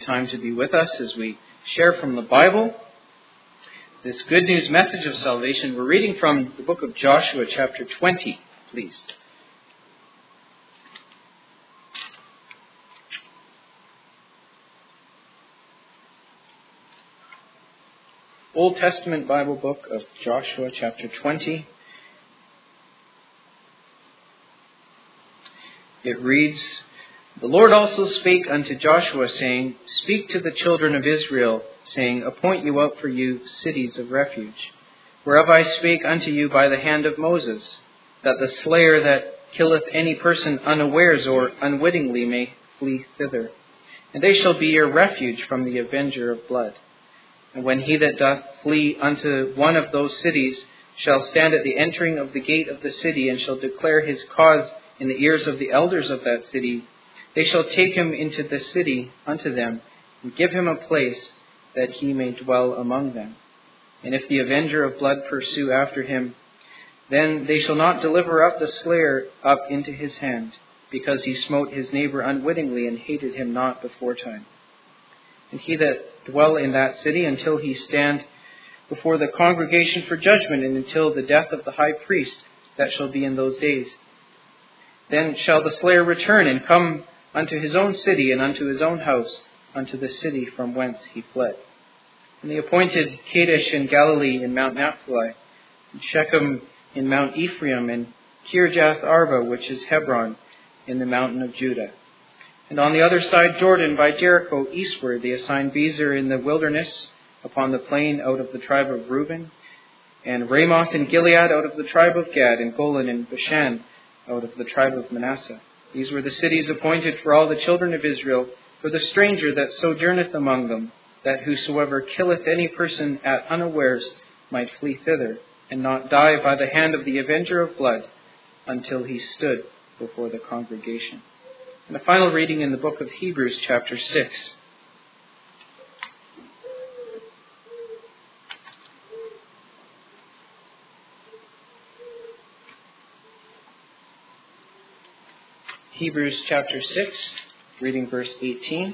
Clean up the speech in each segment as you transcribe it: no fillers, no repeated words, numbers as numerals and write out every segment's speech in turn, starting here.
time to be with us as we share from the Bible this good news message of salvation. We're reading from the book of Joshua, chapter 20, please. Old Testament Bible book of Joshua, chapter 20. It reads, "The Lord also spake unto Joshua, saying, Speak to the children of Israel, saying, Appoint you out for you cities of refuge, whereof I spake unto you by the hand of Moses, that the slayer that killeth any person unawares or unwittingly may flee thither. And they shall be your refuge from the avenger of blood. And when he that doth flee unto one of those cities shall stand at the entering of the gate of the city, and shall declare his cause in the ears of the elders of that city, they shall take him into the city unto them, and give him a place that he may dwell among them. And if the avenger of blood pursue after him, then they shall not deliver up the slayer up into his hand, because he smote his neighbor unwittingly, and hated him not beforetime. And he that dwell in that city until he stand before the congregation for judgment, and until the death of the high priest that shall be in those days. Then shall the slayer return and come unto his own city, and unto his own house, unto the city from whence he fled. And they appointed Kadesh in Galilee in Mount Naphtali, and Shechem in Mount Ephraim, and Kirjath Arba, which is Hebron, in the mountain of Judah. And on the other side Jordan by Jericho eastward they assigned Bezer in the wilderness upon the plain out of the tribe of Reuben, and Ramoth in Gilead out of the tribe of Gad, and Golan in Bashan out of the tribe of Manasseh. These were the cities appointed for all the children of Israel, for the stranger that sojourneth among them, that whosoever killeth any person at unawares might flee thither, and not die by the hand of the avenger of blood, until he stood before the congregation." And a final reading in the book of Hebrews, chapter 6. Hebrews chapter 6, reading verse 18.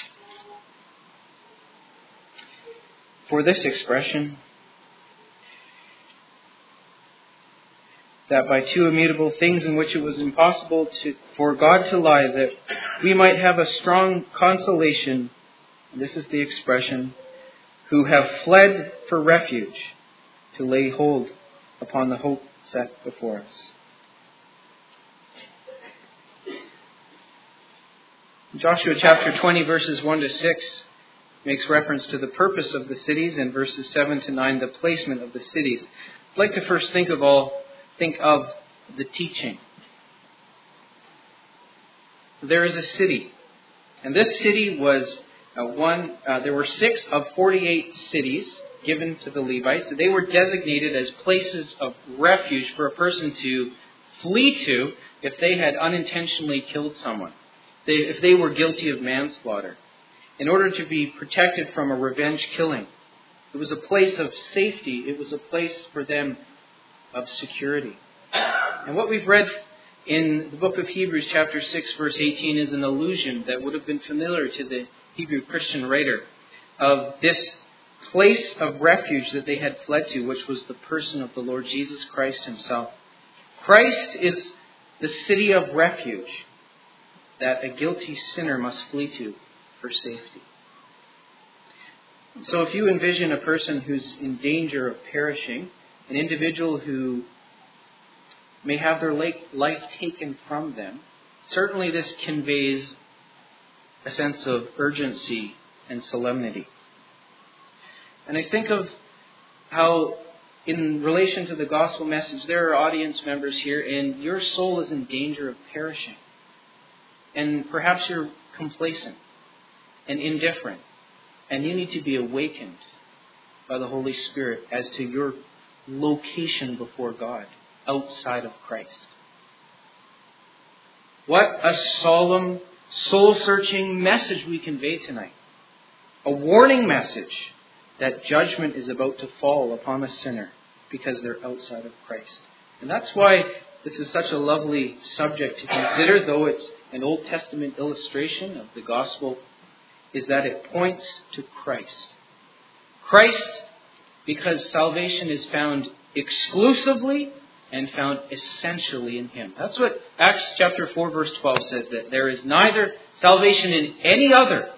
"For this expression, that by two immutable things in which it was impossible for God to lie, that we might have a strong consolation," and this is the expression, "who have fled for refuge, to lay hold upon the hope set before us." Joshua chapter 20, verses 1 to 6 makes reference to the purpose of the cities, and verses 7 to 9, the placement of the cities. I'd like to first think of the teaching. There is a city, and this city was there were 6 of 48 cities given to the Levites. They were designated as places of refuge for a person to flee to if they had unintentionally killed someone, if they were guilty of manslaughter, in order to be protected from a revenge killing. It was a place of safety. It was a place for them of security. And what we've read in the book of Hebrews chapter 6 verse 18 is an allusion that would have been familiar to the Hebrew Christian writer of this place of refuge that they had fled to, which was the person of the Lord Jesus Christ himself. Christ is the city of refuge that a guilty sinner must flee to for safety. So if you envision a person who's in danger of perishing, an individual who may have their life taken from them, certainly this conveys a sense of urgency and solemnity. And I think of how, in relation to the gospel message, there are audience members here, and your soul is in danger of perishing. And perhaps you're complacent and indifferent, and you need to be awakened by the Holy Spirit as to your location before God outside of Christ. What a solemn, soul-searching message we convey tonight. A warning message that judgment is about to fall upon a sinner because they're outside of Christ. And that's why this is such a lovely subject to consider, though it's an Old Testament illustration of the gospel is that it points to Christ. Christ, because salvation is found exclusively and found essentially in Him. That's what Acts chapter 4 verse 12 says, that there is neither salvation in any other,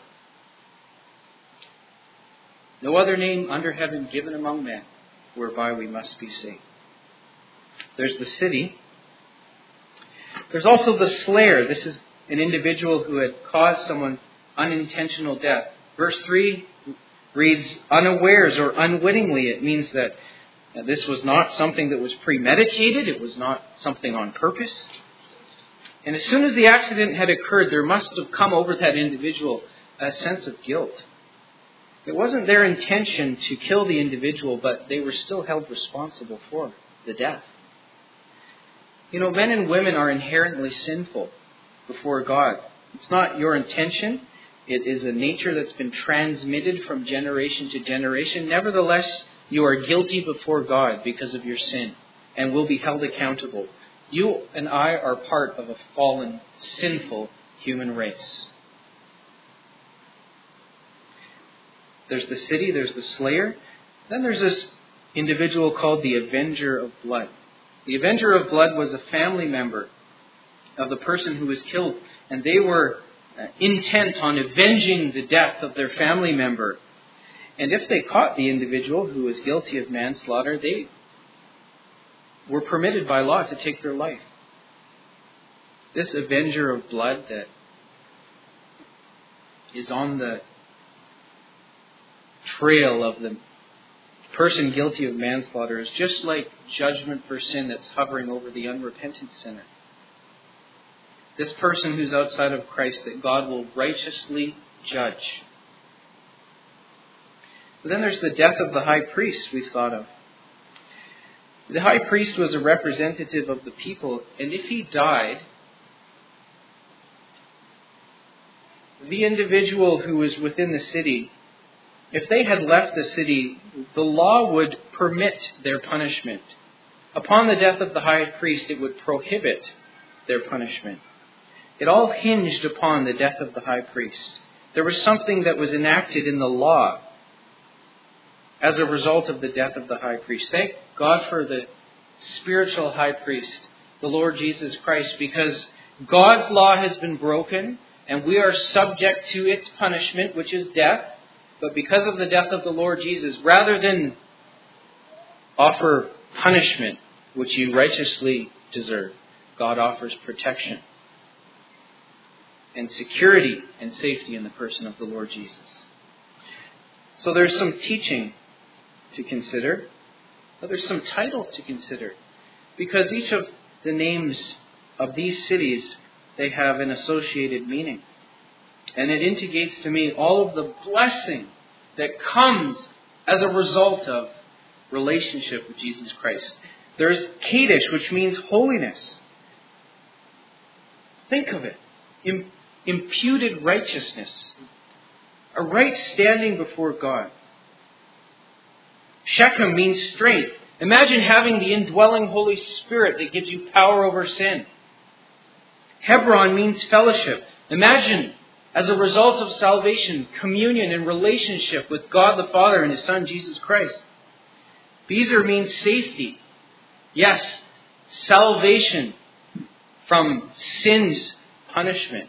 no other name under heaven given among men whereby we must be saved. There's the city. There's also the slayer. This is an individual who had caused someone's unintentional death. Verse 3 reads unawares or unwittingly. It means that this was not something that was premeditated. It was not something on purpose. And as soon as the accident had occurred, there must have come over that individual a sense of guilt. It wasn't their intention to kill the individual, but they were still held responsible for the death. You know, men and women are inherently sinful before God. It's not your intention. It is a nature that's been transmitted from generation to generation. Nevertheless, you are guilty before God because of your sin and will be held accountable. You and I are part of a fallen, sinful human race. There's the city, there's the slayer. Then there's this individual called the Avenger of Blood. The Avenger of Blood was a family member of the person who was killed, and they were intent on avenging the death of their family member. And if they caught the individual who was guilty of manslaughter, they were permitted by law to take their life. This Avenger of Blood that is on the trail of the person guilty of manslaughter is just like judgment for sin that's hovering over the unrepentant sinner. This person who's outside of Christ that God will righteously judge. But then there's the death of the high priest we thought of. The high priest was a representative of the people, and if he died, the individual who was within the city, if they had left the city, the law would permit their punishment. Upon the death of the high priest, it would prohibit their punishment. It all hinged upon the death of the high priest. There was something that was enacted in the law as a result of the death of the high priest. Thank God for the spiritual high priest, the Lord Jesus Christ, because God's law has been broken and we are subject to its punishment, which is death. But because of the death of the Lord Jesus, rather than offer punishment, which you righteously deserve, God offers protection and security and safety in the person of the Lord Jesus. So there's some teaching to consider, but there's some titles to consider, because each of the names of these cities, they have an associated meaning. And it indicates to me all of the blessing that comes as a result of relationship with Jesus Christ. There's Kadesh, which means holiness. Think of it. Imputed righteousness. A right standing before God. Shechem means strength. Imagine having the indwelling Holy Spirit that gives you power over sin. Hebron means fellowship. Imagine, as a result of salvation, communion and relationship with God the Father and His Son, Jesus Christ. Bezer means safety. Yes, salvation from sin's punishment.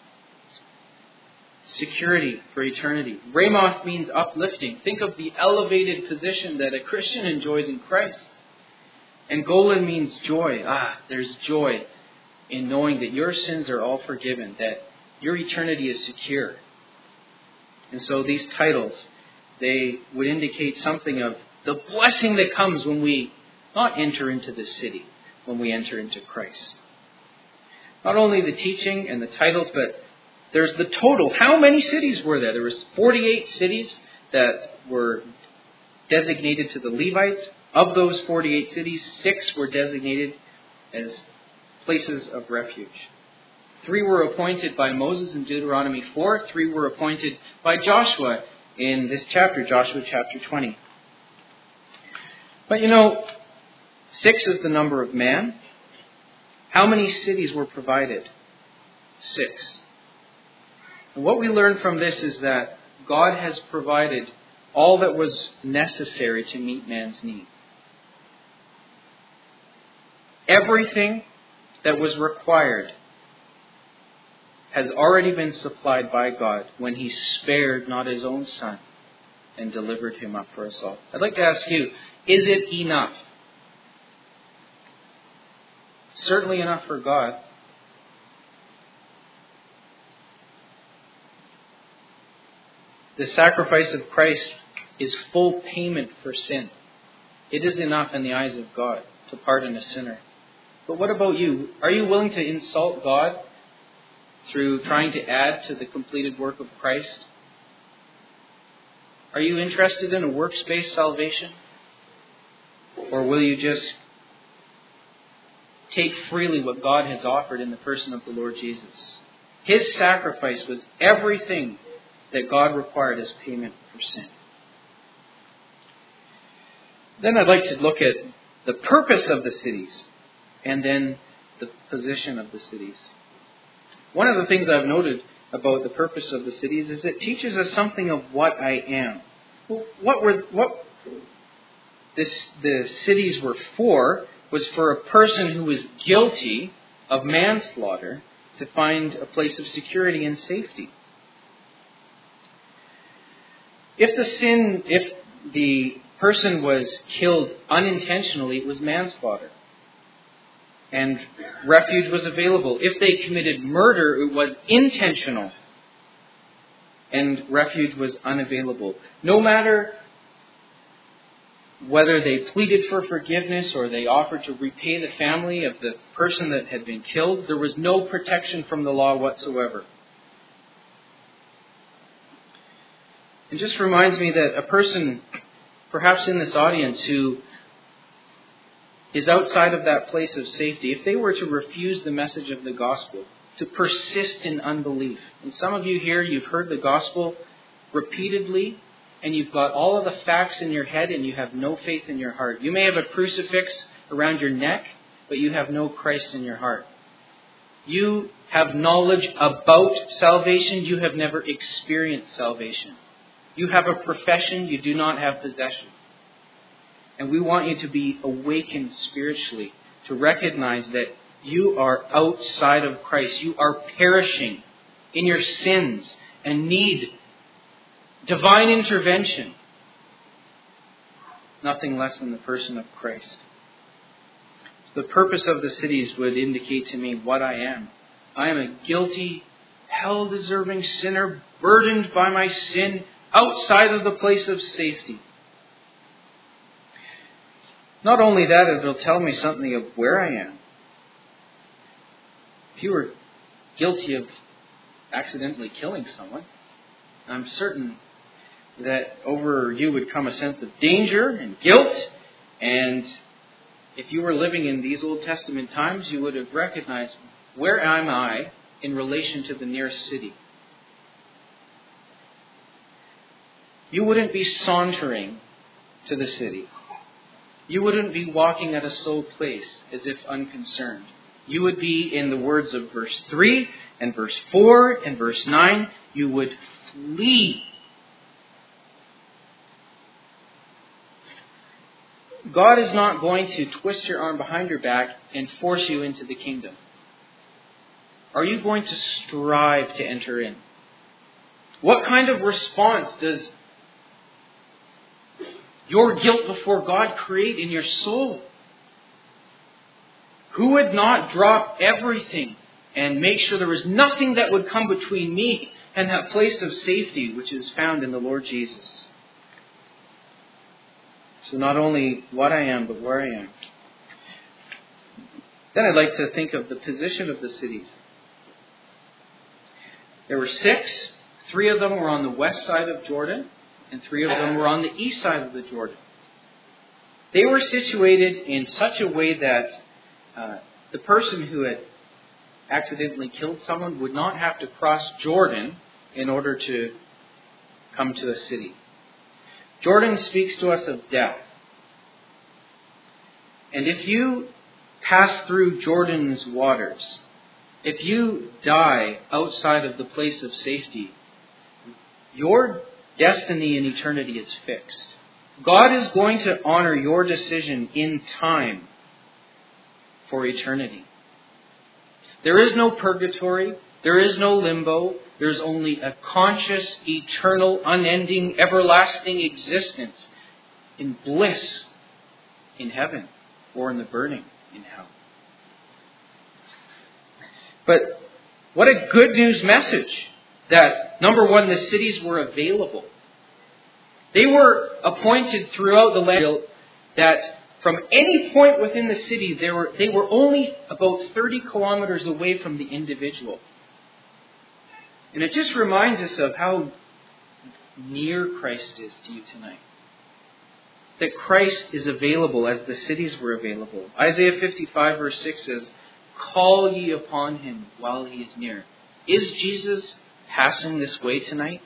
Security for eternity. Ramoth means uplifting. Think of the elevated position that a Christian enjoys in Christ. And Golan means joy. There's joy in knowing that your sins are all forgiven, that your eternity is secure. And so these titles, they would indicate something of the blessing that comes when we not enter into this city, when we enter into Christ. Not only the teaching and the titles, but there's the total. How many cities were there? There was 48 cities that were designated to the Levites. Of those 48 cities, 6 were designated as places of refuge. 3 were appointed by Moses in Deuteronomy 4. 3 were appointed by Joshua in this chapter, Joshua chapter 20. But 6 is the number of man. How many cities were provided? 6. And what we learn from this is that God has provided all that was necessary to meet man's need. Everything that was required has already been supplied by God when He spared not His own Son and delivered Him up for us all. I'd like to ask you, is it enough? Certainly enough for God. The sacrifice of Christ is full payment for sin. It is enough in the eyes of God to pardon a sinner. But what about you? Are you willing to insult God through trying to add to the completed work of Christ? Are you interested in a works-based salvation? Or will you just take freely what God has offered in the person of the Lord Jesus? His sacrifice was everything that God required as payment for sin. Then I'd like to look at the purpose of the cities and then the position of the cities. One of the things I've noted about the purpose of the cities is it teaches us something of what I am. The cities were for was for a person who was guilty of manslaughter to find a place of security and safety. If the person was killed unintentionally, it was manslaughter. And refuge was available. If they committed murder, it was intentional. And refuge was unavailable. No matter whether they pleaded for forgiveness or they offered to repay the family of the person that had been killed, there was no protection from the law whatsoever. It just reminds me that a person, perhaps in this audience, who is outside of that place of safety, if they were to refuse the message of the gospel, to persist in unbelief. And some of you here, you've heard the gospel repeatedly, and you've got all of the facts in your head, and you have no faith in your heart. You may have a crucifix around your neck, but you have no Christ in your heart. You have knowledge about salvation. You have never experienced salvation. You have a profession. You do not have possession. And we want you to be awakened spiritually to recognize that you are outside of Christ. You are perishing in your sins and need divine intervention. Nothing less than the person of Christ. The purpose of the cities would indicate to me what I am. I am a guilty, hell-deserving sinner, burdened by my sin, outside of the place of safety. Not only that, it will tell me something of where I am. If you were guilty of accidentally killing someone, I'm certain that over you would come a sense of danger and guilt. And if you were living in these Old Testament times, you would have recognized, where am I in relation to the nearest city? You wouldn't be sauntering to the city. You wouldn't be walking at a slow pace as if unconcerned. You would be, in the words of verse 3 and verse 4 and verse 9, you would flee. God is not going to twist your arm behind your back and force you into the kingdom. Are you going to strive to enter in? What kind of response does your guilt before God create in your soul? Who would not drop everything and make sure there was nothing that would come between me and that place of safety which is found in the Lord Jesus? So not only what I am, but where I am. Then I'd like to think of the position of the cities. There were 6. 3 of them were on the west side of Jordan, and 3 of them were on the east side of the Jordan. They were situated in such a way that the person who had accidentally killed someone would not have to cross Jordan in order to come to a city. Jordan speaks to us of death. And if you pass through Jordan's waters, If you die outside of the place of safety, your destiny in eternity is fixed. God is going to honor your decision in time for eternity. There is no purgatory. There is no limbo. There's only a conscious, eternal, unending, everlasting existence in bliss in heaven or in the burning in hell. But what a good news message that, number one, the cities were available. They were appointed throughout the land that from any point within the city, they were only about 30 kilometers away from the individual. And it just reminds us of how near Christ is to you tonight. That Christ is available as the cities were available. Isaiah 55 verse 6 says, "Call ye upon him while he is near." Is Jesus passing this way tonight?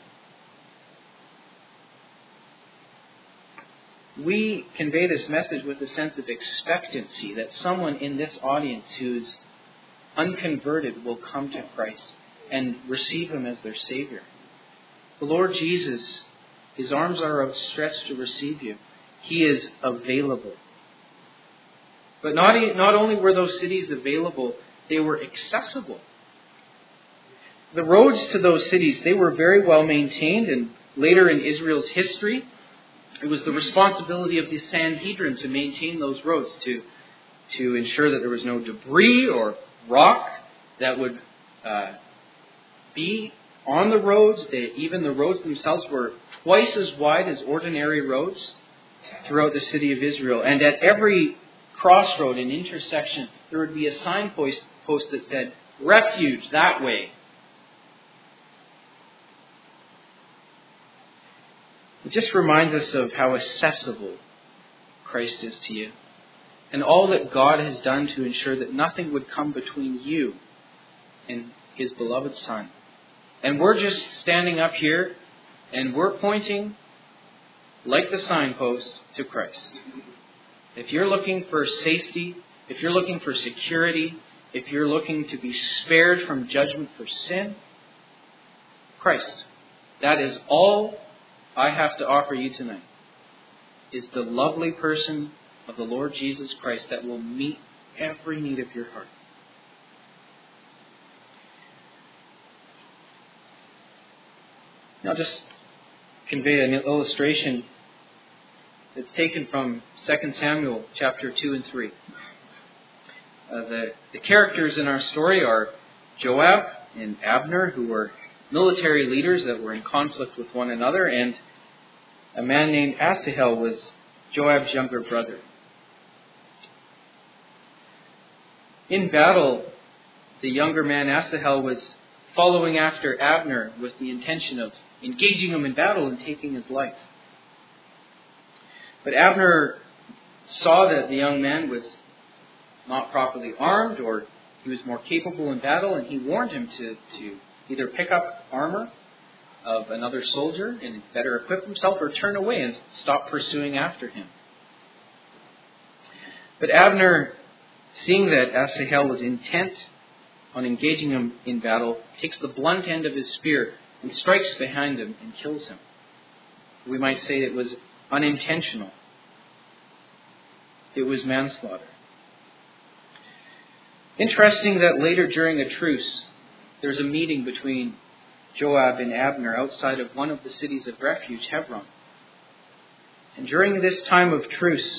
We convey this message with a sense of expectancy that someone in this audience who's unconverted will come to Christ and receive Him as their Savior. The Lord Jesus, His arms are outstretched to receive you. He is available. But not only were those cities available, they were accessible. The roads to those cities, they were very well maintained, and later in Israel's history, it was the responsibility of the Sanhedrin to maintain those roads, to ensure that there was no debris or rock that would be on the roads. Even the roads themselves were twice as wide as ordinary roads throughout the city of Israel. And at every crossroad and intersection, there would be a signpost that said, "Refuge that way." It just reminds us of how accessible Christ is to you, and all that God has done to ensure that nothing would come between you and His beloved Son. And we're just standing up here and we're pointing, like the signpost, to Christ. If you're looking for safety, if you're looking for security, if you're looking to be spared from judgment for sin, Christ. That is all I have to offer you tonight, is the lovely person of the Lord Jesus Christ that will meet every need of your heart. Now I'll just convey an illustration that's taken from 2 Samuel chapter 2 and 3. The characters in our story are Joab and Abner, who were military leaders that were in conflict with one another, and a man named Asahel was Joab's younger brother. In battle, the younger man Asahel was following after Abner with the intention of engaging him in battle and taking his life. But Abner saw that the young man was not properly armed, or he was more capable in battle, and he warned him to either pick up armor of another soldier and better equip himself, or turn away and stop pursuing after him. But Abner, seeing that Asahel was intent on engaging him in battle, takes the blunt end of his spear and strikes behind him and kills him. We might say it was unintentional. It was manslaughter. Interesting that later during a truce, there's a meeting between Joab and Abner outside of one of the cities of refuge, Hebron. And during this time of truce,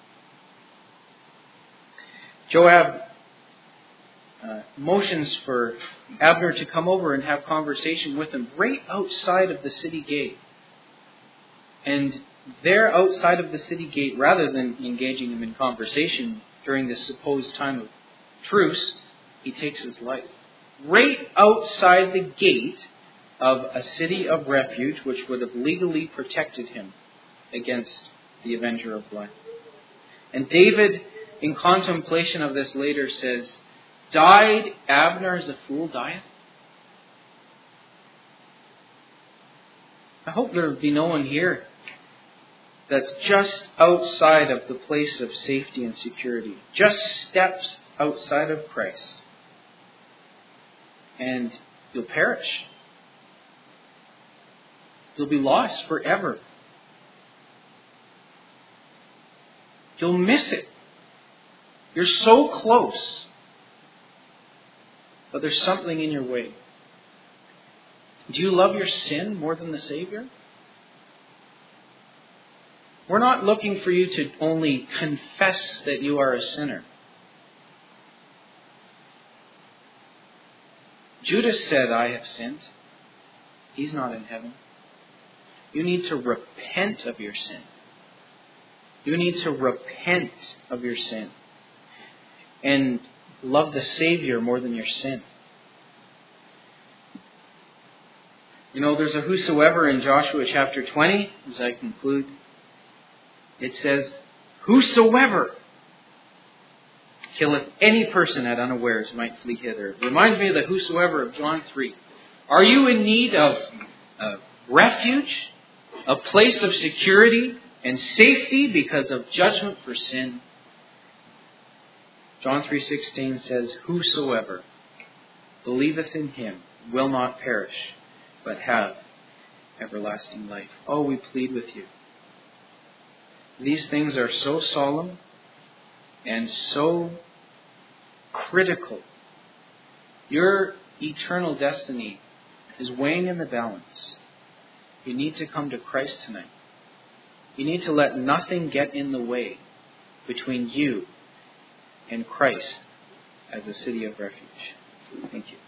Joab motions for Abner to come over and have conversation with him right outside of the city gate. And there outside of the city gate, rather than engaging him in conversation during this supposed time of truce, he takes his life. Right outside the gate of a city of refuge, which would have legally protected him against the avenger of blood. And David, in contemplation of this later, says, "Died Abner as a fool dieth?" I hope there will be no one here that's just outside of the place of safety and security, just steps outside of Christ. and you'll perish. You'll be lost forever. You'll miss it. You're so close, but there's something in your way. Do you love your sin more than the Savior? We're not looking for you to only confess that you are a sinner. Judas said, I have sinned. He's not in heaven. You need to repent of your sin. You need to repent of your sin and love the Savior more than your sin. You know, there's a whosoever in Joshua chapter 20, as I conclude. It says, whosoever killeth any person at unawares might flee hither. It reminds me of the whosoever of John 3. Are you in need of refuge, a place of security and safety because of judgment for sin? John 3:16 says, whosoever believeth in him will not perish, but have everlasting life. Oh, we plead with you. These things are so solemn and so critical. Your eternal destiny is weighing in the balance. You need to come to Christ tonight. You need to let nothing get in the way between you and Christ as a city of refuge. Thank you.